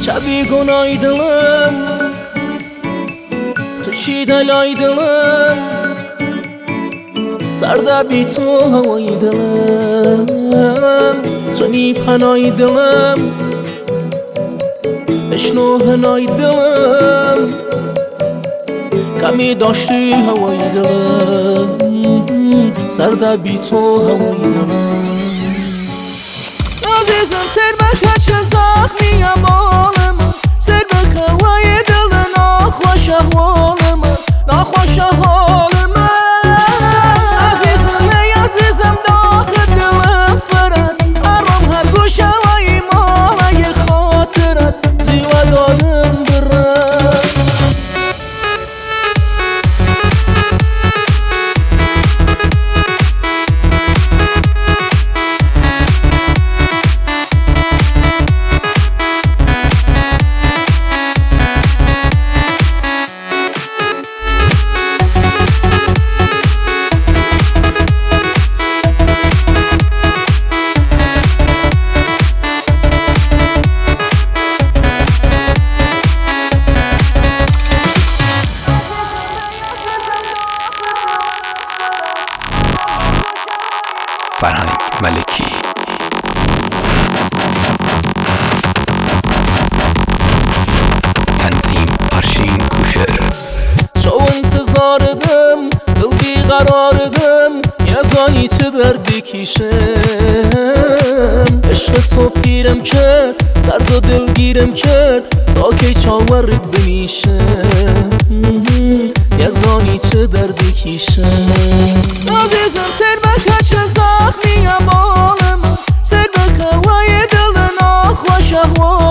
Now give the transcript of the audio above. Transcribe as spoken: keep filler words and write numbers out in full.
چه بیگناه دلم تو چی دلای دلم سرده بی تو هوای دلم تو نی پنای دلم بشنو هنای دلم کمی داشتی هوای دلم سرده بی تو هوای دلم عزیزم سر بکه چه زخمی امال من سر بکه هوای دل ناخوش احوال من ناخوش احوال من عزیزم ای عزیزم داخل دلم فرست ارام هر گوش هوای مالای خاطر است زیوه دادم برم فرهنگ ملکی تنظیم ارشین کوشر شو انتظاردم دل بیقراردم یزانی چه دردی کشم عشق تو پیرم کرد سرد و دلگیرم کرد تا کی چاورت بمیشم یزانی چه دردی کشم عزیزم سر بکه چه زخمی امال من سر بکه هوای دل ناخوش احوال